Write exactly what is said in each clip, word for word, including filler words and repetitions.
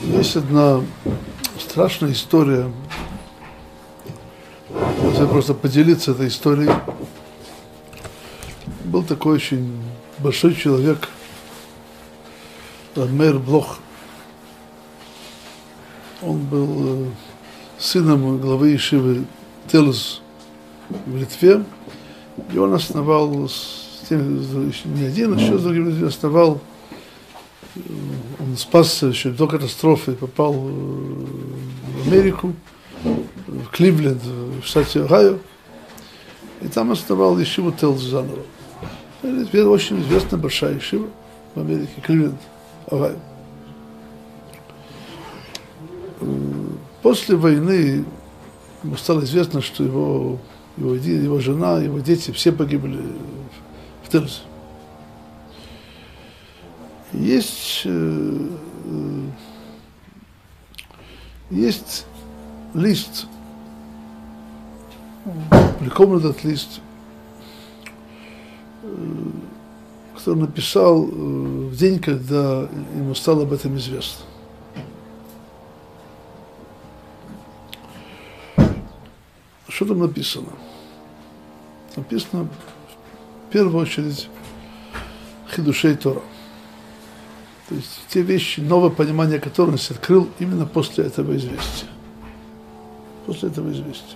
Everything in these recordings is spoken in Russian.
Есть одна страшная история. Я просто поделиться этой историей. Был такой очень большой человек, Мейр Блох. Он был сыном главы ешивы Телз в Литве, и он основал, с тем, не один, а еще с другими людьми основал, он спасся еще до катастрофы, попал в Америку, в Кливленд, в штате Огайо, и там основал ешиву Телз заново. Это очень известная большая ешива в Америке, Кливленд, Огайо. После войны ему стало известно, что его, его, его жена, его дети все погибли в Телзе. Есть, есть лист, опубликован этот лист, который написал в день, когда ему стало об этом известно. Что там написано? Написано в первую очередь хидушей Тора. То есть те вещи, новое понимание которых он sich открыл именно после этого известия. После этого известия.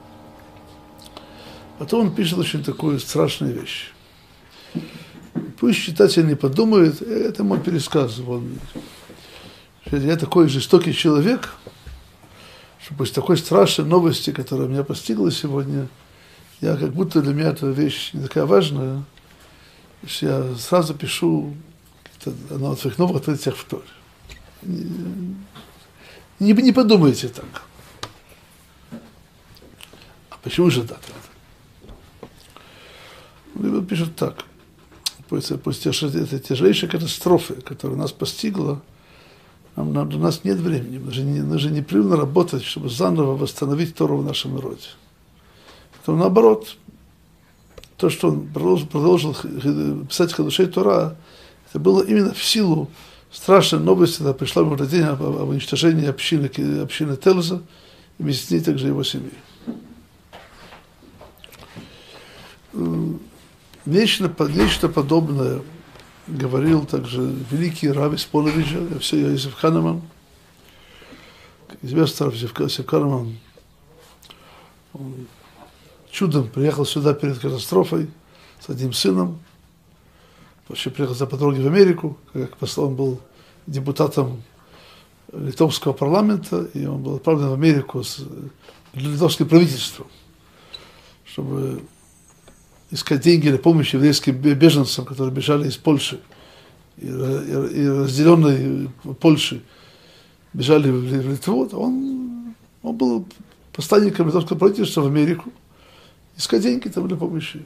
Потом он пишет очень такую страшную вещь. Пусть читатель не подумает, это мой пересказ. Он, я такой жестокий человек, что после такой страшной новости, которая меня постигла сегодня, я как будто для меня эта вещь не такая важная, что я сразу пишу на своих новых открытиях в Торе. Не, не, не подумайте так. А почему же так? Он пишет так. После, после этой тяжелейшей катастрофы, которая нас постигла, нам, нам, у нас нет времени. Мы же, не, мы же непрерывно работать, чтобы заново восстановить Тору в нашем народе. То наоборот, то, что он продолжил, продолжил писать Хидушей Тора, это было именно в силу страшной новости, когда пришла ему день об, об уничтожении общины, общины Телза, и вместе с ней также его семьи. Нечто, нечто подобное говорил также великий рав из Половича, Йосеф Канеман. Известный рав Йосеф Канеман, он чудом приехал сюда перед катастрофой с одним сыном. Вообще приехал за по дороге в Америку, как послал, он был депутатом литовского парламента, и он был отправлен в Америку с литовским правительством, чтобы искать деньги для помощи еврейским беженцам, которые бежали из Польши, и, и, и разделенной Польши бежали в Литву. Он, он был посланником литовского правительства в Америку, искать деньги там для помощи.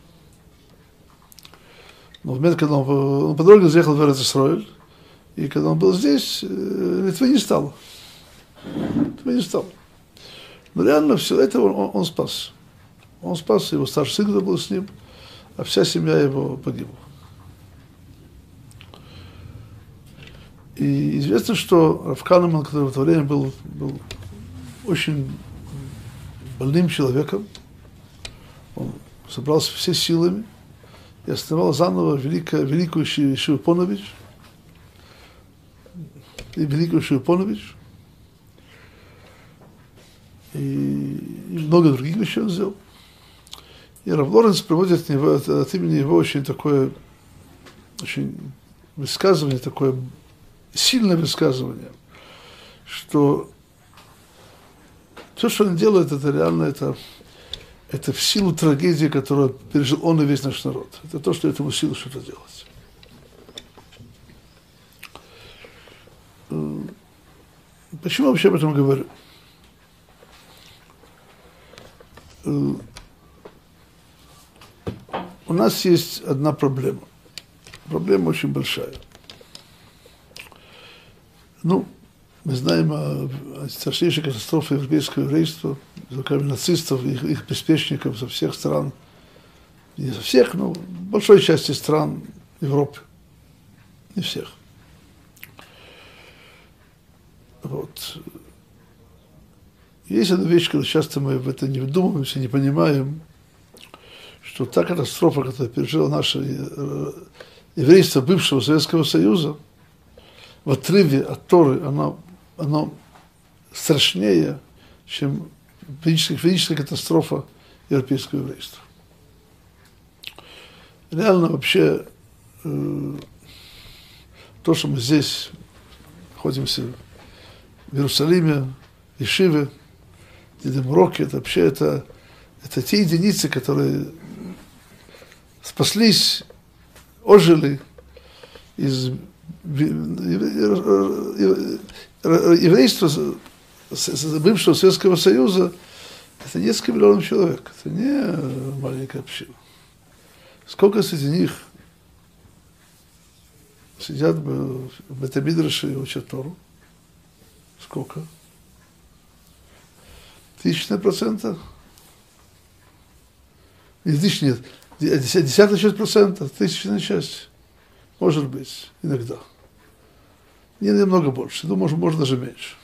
Но в момент, когда он, он по дороге заехал в Эрец-Исроэль, и когда он был здесь, Литвы не стало. Литвы не стало. Но реально все это он, он спас. Он спас, его старший сын был с ним, а вся семья его погибла. И известно, что Рав Канеман, который в это время был, был очень больным человеком, он собрался все силами и основал заново великую, великую ешиву Понович, и великую ешиву Понович, и, и много других вещей он сделал. И Рав Лоренц приводит от, него, от, от имени его очень такое, очень высказывание, такое сильное высказывание, что все, что он делает, это реально, это, это в силу трагедии, которую пережил он и весь наш народ. Это то, что этому силу что-то делать. Почему я вообще об этом говорю? У нас есть одна проблема. Проблема очень большая. Ну, мы знаем о, о страшнейшей катастрофе европейского еврейства, руками нацистов, их, их приспешников со всех стран, не со всех, но большой части стран Европы, не всех. Вот. Есть одна вещь, когда часто мы в это не вдумываемся, не понимаем, что та катастрофа, которая пережила наше еврейство бывшего Советского Союза, в отрыве от Торы, она, она страшнее, чем физическая, физическая катастрофа европейского еврейства. Реально вообще э, то, что мы здесь находимся в Иерусалиме, в Ешиве, в Уроке, это вообще это, это те единицы, которые спаслись, ожили из еврейства бывшего Советского Союза. Это несколько миллионов человек, это не маленькая община. Сколько среди них сидят в Бет-Мидраше и учат Тору? Сколько? Тысячная процента? Нет, тысяч нет. Десятая часть процента, тысячная часть. Может быть, иногда. Не намного больше, думаю, может, может даже меньше.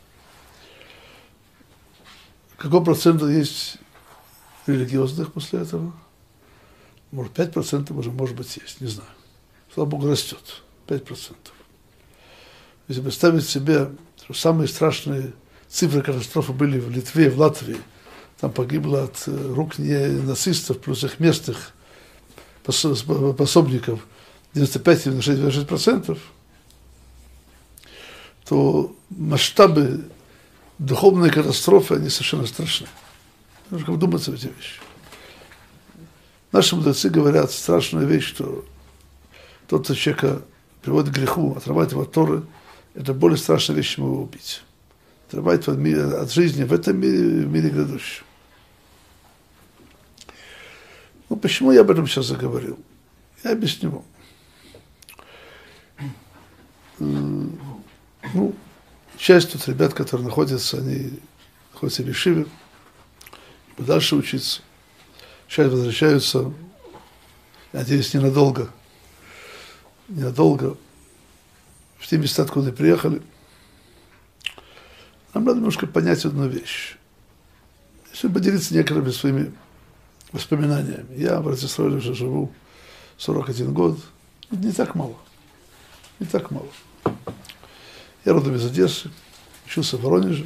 Какой процент есть религиозных после этого? Может, пять процентов уже, может быть, есть, не знаю. Слава Богу, растет. пять процентов. Если представить себе, что самые страшные цифры катастрофы были в Литве, в Латвии, там погибло от рук не нацистов, плюс их местных пособников девяносто пять - девяносто шесть процентов, то масштабы духовной катастрофы, они совершенно страшны. Нужно вдуматься в эти вещи. Наши мудрецы говорят страшную вещь, что тот, кто человека приводит к греху, отрывает его от Торы, это более страшная вещь, чем его убить. Отрывает его от жизни в этом мире, в мире грядущем. Ну, почему я об этом сейчас заговорил? Я объясню. Ну, часть тут ребят, которые находятся, они находятся в Ешиве, дальше учиться. Часть возвращаются, надеюсь, ненадолго, ненадолго в те места, откуда приехали. Нам надо немножко понять одну вещь. Если поделиться некоторыми своими воспоминаниями. Я в Ратисроиле уже живу сорок один год. Не так мало. Не так мало. Я родом из Одессы, учился в Воронеже.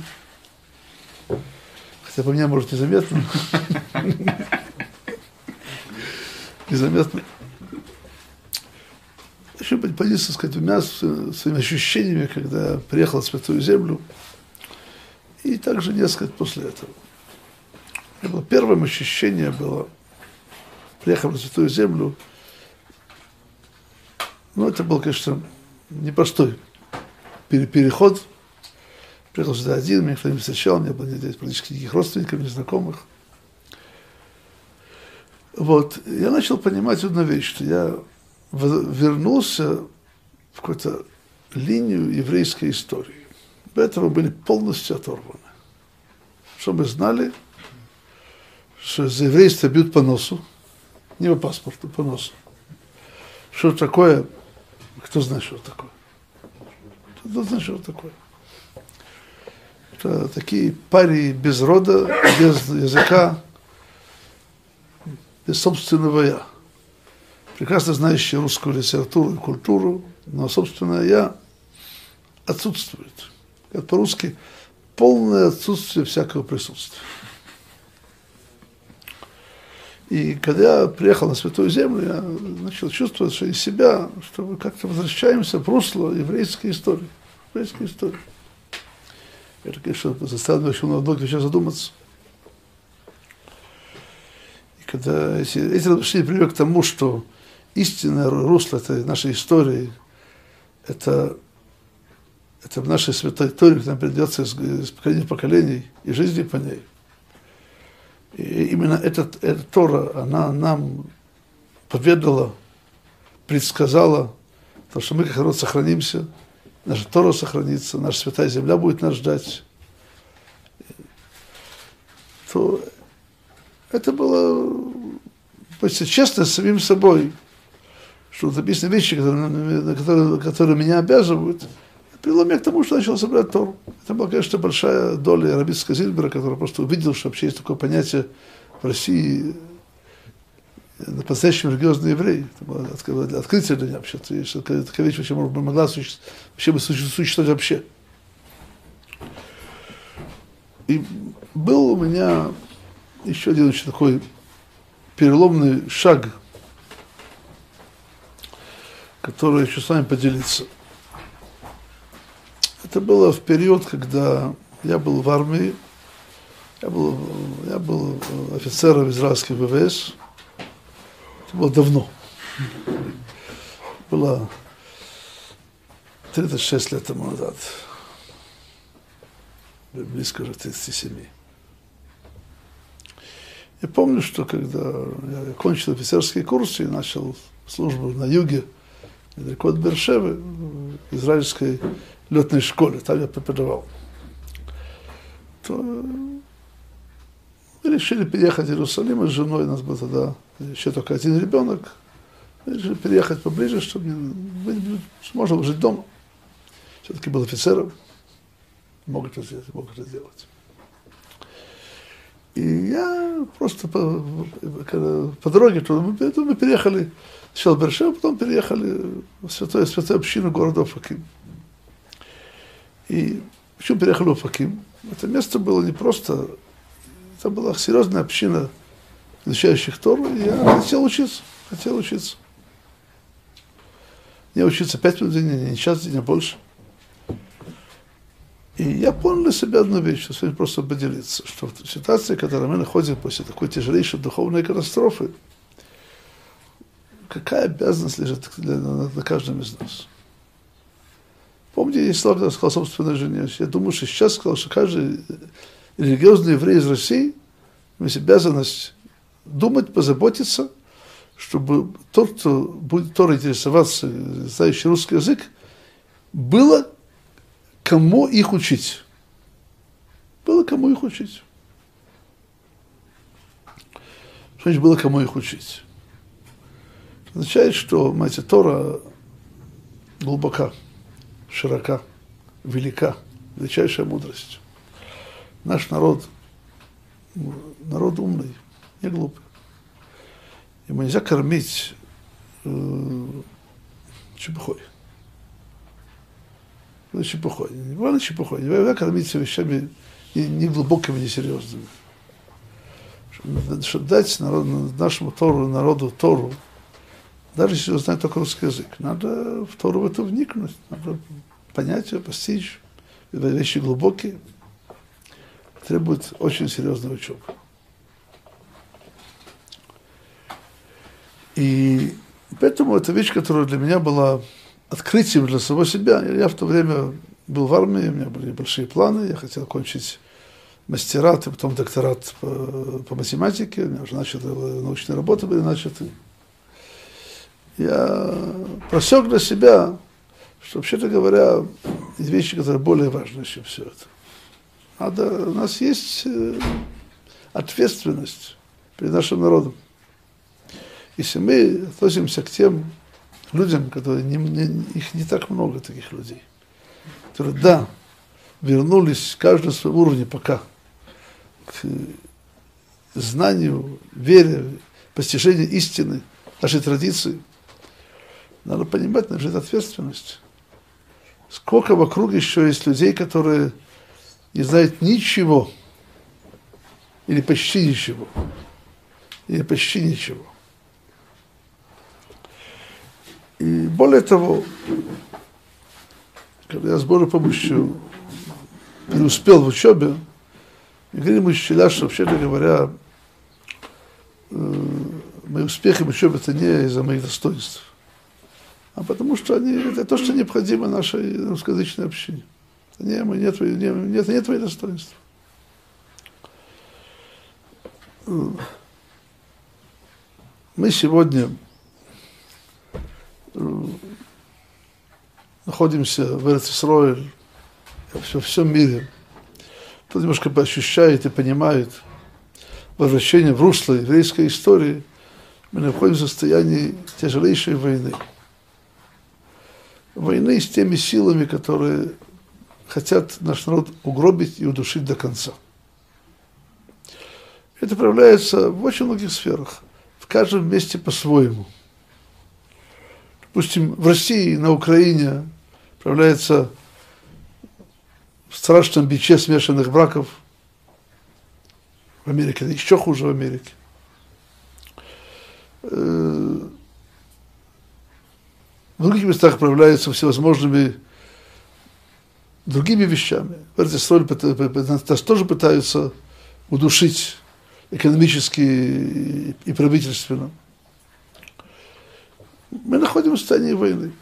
Хотя по мне, может, незаметно. Незаметно. Еще поделиться, сказать, двумя своими ощущениями, когда приехал в Святую Землю. И также несколько после этого. Было первым ощущение было, приехав на Святую Землю, ну, это был, конечно, непростой переход. Приехал сюда один, меня никто не встречал, у меня было здесь практически никаких родственников, незнакомых. Вот, я начал понимать одну вещь, что я вернулся в какую-то линию еврейской истории. До этого были полностью оторваны. Что мы знали, что за еврейство бьют по носу, не по паспорту, по носу. Что такое? Кто знает, что такое? Кто знает, что такое? Это такие парии без рода, без языка, без собственного «я». Прекрасно знающие русскую литературу и культуру, но собственное «я» отсутствует. Как по-русски, полное отсутствие всякого присутствия. И когда я приехал на Святую Землю, я начал чувствовать, что из себя, что мы как-то возвращаемся в русло еврейской истории. Еврейской истории. Это, конечно, заставило меня еще много сейчас задуматься. И когда эти, эти размышления привели к тому, что истинное русло этой нашей истории, это, это в нашей святой Торе, к нам придется из, из поколения в поколений и жизни по ней. И именно этот, эта Тора, она нам поведала, предсказала, то, что мы как народ сохранимся, наша Тора сохранится, наша святая земля будет нас ждать. То это было почти честно с самим собой, что написаны вещи, которые, которые, которые меня обязывают, привело меня к тому, что начал собирать Тору. Это была, конечно, большая доля Рабицкого Зильбера, который просто увидел, что вообще есть такое понятие в России по-настоящему религиозный еврей. Это было открытие для меня вообще. Такая вещь вообще могла вообще существовать вообще. И был у меня еще один очень такой переломный шаг, который я хочу с вами поделиться. Это было в период, когда я был в армии, я был, я был офицером израильских ВВС. Это было давно. Было тридцать шесть лет тому назад. Близко уже тридцати семи. Я помню, что когда я кончил офицерский курс и начал службу на юге, недалеко от Бер-Шевы, в израильской летной школе, там я преподавал, то мы решили переехать в Иерусалим с женой, у нас был тогда еще только один ребенок, мы решили переехать поближе, чтобы можно было жить дома. Все-таки был офицером, мог это сделать, мог это сделать. И я просто по, по, по дороге туда, мы, мы переехали сначала в Бер-Шеву, потом переехали в святую, святую общину города Офаким. И почему переехали в Офаким? Это место было не просто, это была серьезная община изучающих Тору, и я хотел учиться, хотел учиться. Не учиться пять минут в день, не час в день, а больше. И я понял для себя одну вещь, что с вами просто поделиться, что в ситуации, в которой мы находимся после такой тяжелейшей духовной катастрофы, какая обязанность лежит для, на, на каждом из нас. Помните, я слава сказал собственной жене, я думаю, что сейчас сказал, что каждый религиозный еврей из России имеет обязанность думать, позаботиться, чтобы тот, кто будет Торой интересоваться, знающий русский язык, было кому их учить. Было кому их учить. Что значит было кому их учить? Это означает, что, знаете, Тора глубока, широка, велика, величайшая мудрость. Наш народ, народ умный, не глупый. Ему нельзя кормить э, чепухой. Ну, чепухой. Не бывает чепухой. Нельзя кормить вещами не, не глубокими, не серьезными. Чтобы, чтобы дать народ, нашему Тору, народу Тору, даже если он знает только русский язык, надо в Тору в это вникнуть, надо понять ее, постичь. Это вещи глубокие, требуют очень серьезной учебы. И поэтому это вещь, которая для меня была открытием для самого себя. Я в то время был в армии, у меня были большие планы, я хотел кончить мастерат, и потом докторат по, по математике, у меня уже начаты научные работы были начаты. Я просек для себя, что, вообще-то говоря, есть вещи, которые более важны, чем все это. Надо, у нас есть ответственность перед нашим народом. Если мы относимся к тем людям, которые не, не, их не так много, таких людей, которые, да, вернулись каждый на своем уровне пока к знанию, вере, постижению истины, нашей традиции, надо понимать, наша ответственность. Сколько вокруг еще есть людей, которые не знают ничего, или почти ничего, или почти ничего. И более того, когда я с Божьей помощью преуспел в учебе, мне говорили учителя, что, вообще-то говоря, мои успехи в учебе это не из-за моих достоинств, а потому что они, это то, что необходимо нашей русскоязычной общине. Это не, мы, нет, не, нет, нет твоих достоинств. Мы сегодня находимся в Эрец-Исроэль, во всем мире. Кто немножко ощущает и понимает возвращение в русло еврейской истории, мы находимся в состоянии тяжелейшей войны. войны с теми силами, которые хотят наш народ угробить и удушить до конца. Это проявляется в очень многих сферах, в каждом месте по-своему. Допустим, в России, на Украине проявляется в страшном биче смешанных браков. В Америке это еще хуже в Америке. В других местах проявляются всевозможными другими вещами. В Эрец-Исроэль нас тоже пытаются удушить экономически и правительственно. Мы находимся в состоянии войны.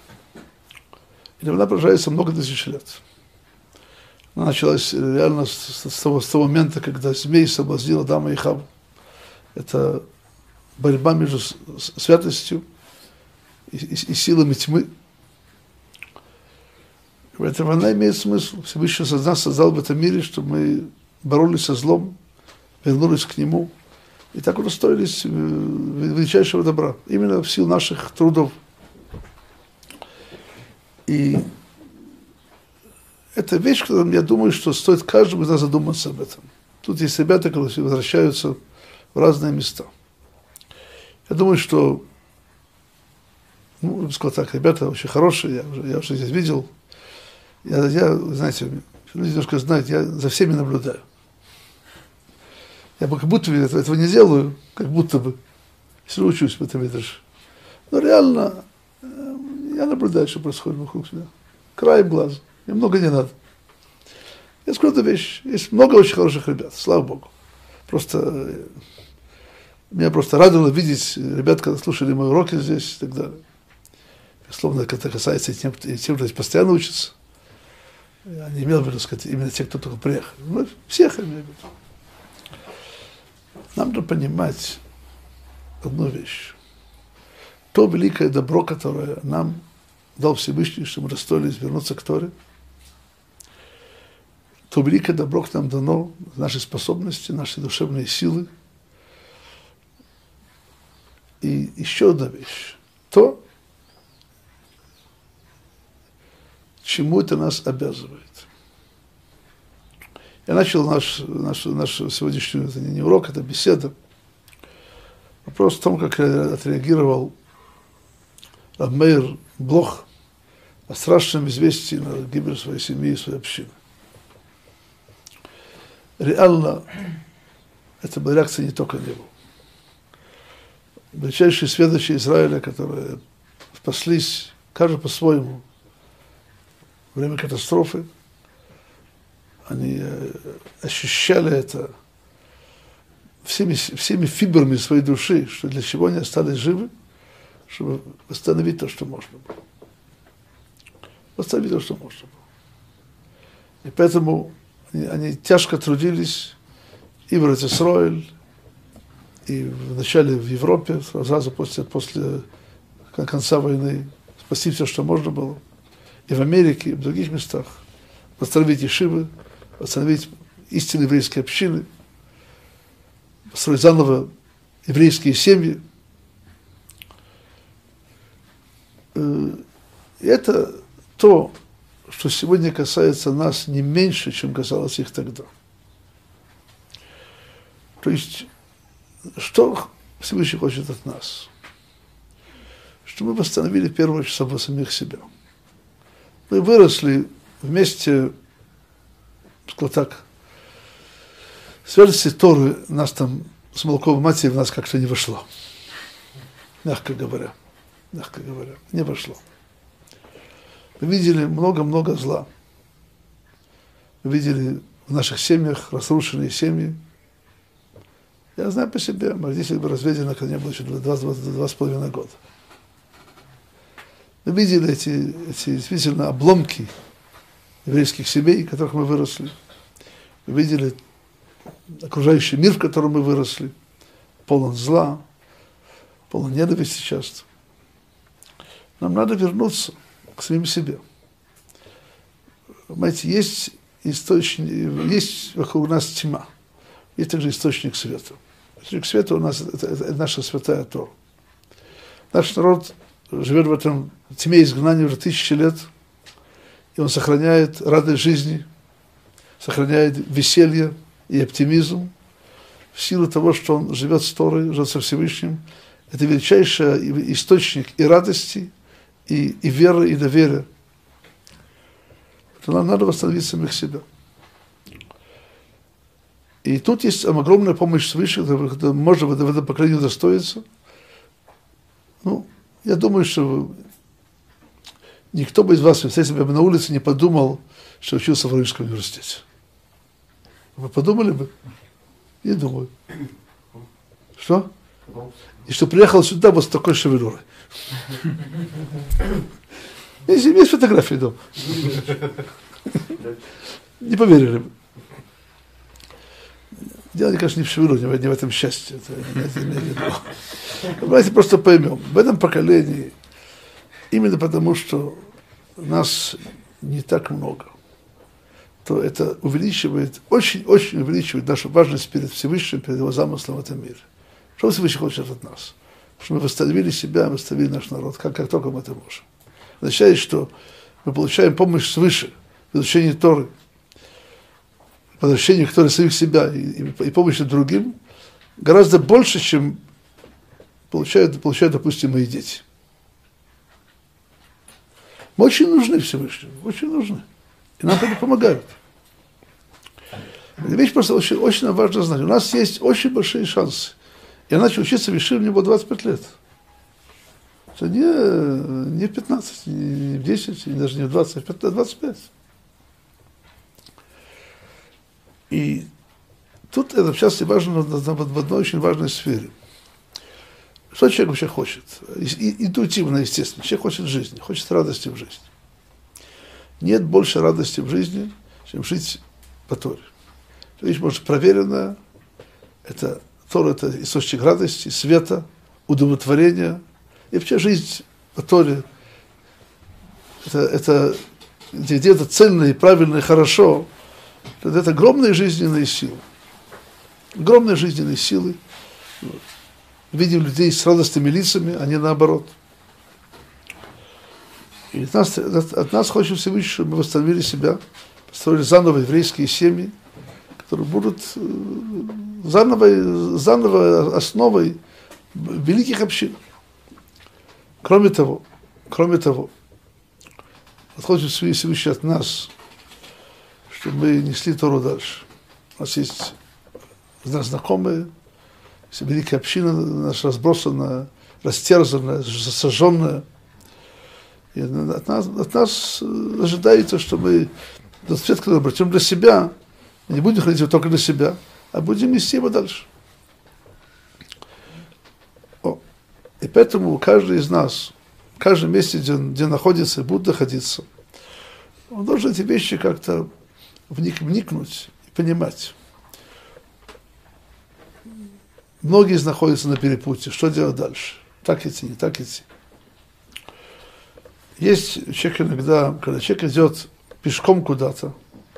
И война продолжается много тысяч лет. Она началась реально с, с, того, с того момента, когда змей соблазнил Адама и Хавву. Это борьба между святостью и, и, и силами тьмы. Эта война имеет смысл. Всевышний нас создал в этом мире, чтобы мы боролись со злом, вернулись к нему. И так удостоились величайшего добра. Именно в силу наших трудов. И это вещь, которую я думаю, что стоит каждому из нас задуматься об этом. Тут есть ребята, которые возвращаются в разные места. Я думаю, что, ну, я бы сказал так, ребята очень хорошие, я уже, я уже здесь видел. Я, я, знаете, люди немножко знают, я за всеми наблюдаю. Я бы как будто бы этого, этого не делаю, как будто бы. Если учусь в этом видишь. Но реально я наблюдаю, что происходит вокруг меня. Краем глаза. Мне много не надо. Я скажу эту вещь. Есть много очень хороших ребят, слава Богу. Просто меня просто радовало видеть ребят, когда слушали мои уроки здесь и так далее. Безусловно, это касается и тем, и тем, кто здесь постоянно учится. Я не имел в виду сказать именно тех, кто только приехал. Но всех имею в виду. Нам надо понимать одну вещь. То великое добро, которое нам дал Всевышний, что мы достоились вернуться к Торе, то великое добро, которое нам дано, наши способности, наши душевные силы. И еще одна вещь. То, чему это нас обязывает. Я начал наш, наш, наш сегодняшний, это не урок, это беседа. Вопрос в том, как отреагировал рав Меир Блох о страшном известии на гибель своей семьи и своей общины. Реально, это была реакция не только него. Величайшие сведущие Израиля, которые спаслись, каждый по-своему, во время катастрофы, они ощущали это всеми, всеми фибрами своей души, что для чего они остались живы, чтобы восстановить то, что можно было. Восстановить то, что можно было. И поэтому они, они тяжко трудились и в Эрец-Исроэль, и в начале в Европе, сразу после, после конца войны, спасти все, что можно было, и в Америке, и в других местах, восстановить ешивы, восстановить истинные еврейские общины, построить заново еврейские семьи. И это то, что сегодня касается нас не меньше, чем касалось их тогда. То есть, что Всевышний хочет от нас? Чтобы мы восстановили в первую очередь самих себя. Мы выросли вместе, сказал так, святости Торы нас там с молоком матери в нас как-то не вошло. Мягко говоря. Мягко говоря. Не вошло. Мы видели много-много зла. Мы видели в наших семьях разрушенные семьи. Я знаю по себе, мои родители были разведены, когда мне было еще два с половиной года. Мы видели эти, эти действительно обломки еврейских семей, в которых мы выросли. Мы видели окружающий мир, в котором мы выросли, полон зла, полон ненависти часто. Нам надо вернуться к самим себе. Понимаете, есть источник, есть вокруг нас тьма, есть также источник света. Источник света у нас это, это, это наша святая Тора. Наш народ живет в этом тьме изгнания уже тысячи лет, и он сохраняет радость жизни, сохраняет веселье и оптимизм в силу того, что он живет с Торой, живет со Всевышним. Это величайший источник и радости, и, и веры, и доверия. Это нам надо восстановить самих себя. И тут есть огромная помощь свыше, когда можно в этом поколении удостоиться. Ну, я думаю, что никто бы из вас, если бы на улице, не подумал, что учился в Воронежском университете. Вы подумали бы? Не думаю. Что? И что приехал сюда вот с такой шевелюрой. Есть, есть фотографии дома. Не поверили бы. Дело, конечно, не в шевелюре, не в этом счастье. Это, не, не, не, давайте просто поймем. В этом поколении, именно потому, что нас не так много, то это увеличивает, очень-очень увеличивает нашу важность перед Всевышним, перед его замыслом в этом мире. Что Всевышний хочет от нас? Чтобы мы восстановили себя, восстановили наш народ, как, как только мы это можем. Означает, что мы получаем помощь свыше в изучении Торы, в возвращении к Торе самих себя и, и, и помощи другим, гораздо больше, чем получают, получают, допустим, мои дети. Мы очень нужны Всевышнему, очень нужны. И нам это помогают. Эта вещь просто очень, очень важно знать. У нас есть очень большие шансы. Я начал учиться в Ешиве, мне было двадцать пять лет. Это не, не в пятнадцать, не в десять, не даже не в двадцать, а в двадцать пять. И тут это сейчас важно в одной очень важной сфере. Что человек вообще хочет? И, интуитивно, естественно. Человек хочет жизни, хочет радости в жизни. Нет больше радости в жизни, чем жить по Торе. Вещь, может, проверенная. Это Тора – это источник радости, света, удовлетворения. И вообще жизнь по Торе – это, это где, где это цельно и правильно и хорошо. Это, это огромные жизненные силы. Огромные жизненные силы. Видим людей с радостными лицами, а не наоборот. И от нас, от, от нас хочет Всевышний, чтобы мы восстановили себя, построили заново еврейские семьи, которые будут заново, заново основой великих общин. Кроме того, кроме того, хочет Всевышний от нас, чтобы мы несли Тору дальше. У нас есть у нас знакомые, великая община наша разбросанная, растерзанная, сожженная. И от нас, от нас ожидается, что мы этот свет, который обратим для себя, не будем хранить его только для себя, а будем нести его дальше. О. И поэтому каждый из нас, в каждом месте, где, где находится и будет находиться, он должен эти вещи как-то вник, вникнуть и понимать. Многие находятся на перепутье. Что делать дальше? Так идти, не так идти. Есть человек иногда, когда человек идет пешком куда-то,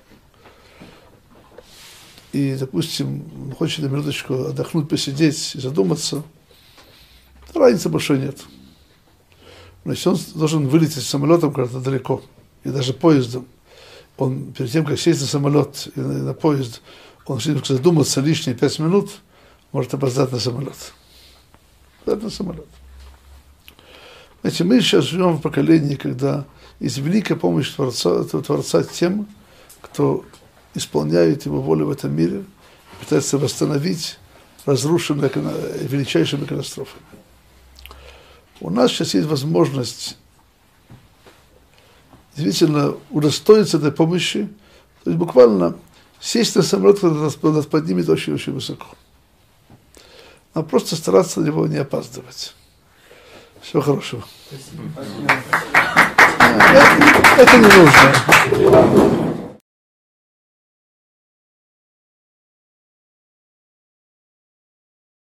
и, допустим, он хочет на минуточку отдохнуть, посидеть и задуматься, разницы большой нет. Но если он должен вылететь самолетом куда-то далеко, и даже поездом, он перед тем, как сесть на самолет и на, и на поезд, он хочет задуматься лишние пять минут, может опоздать на самолет. Опоздать на самолет. Знаете, мы сейчас живем в поколении, когда есть великая помощь Творца, Творца тем, кто исполняет его волю в этом мире, пытается восстановить разрушенные величайшими катастрофами. У нас сейчас есть возможность действительно удостоиться этой помощи, то есть буквально сесть на самолет, когда нас поднимет очень-очень высоко. А просто стараться на него не опаздывать. Всего хорошего. Спасибо. Это, это не нужно.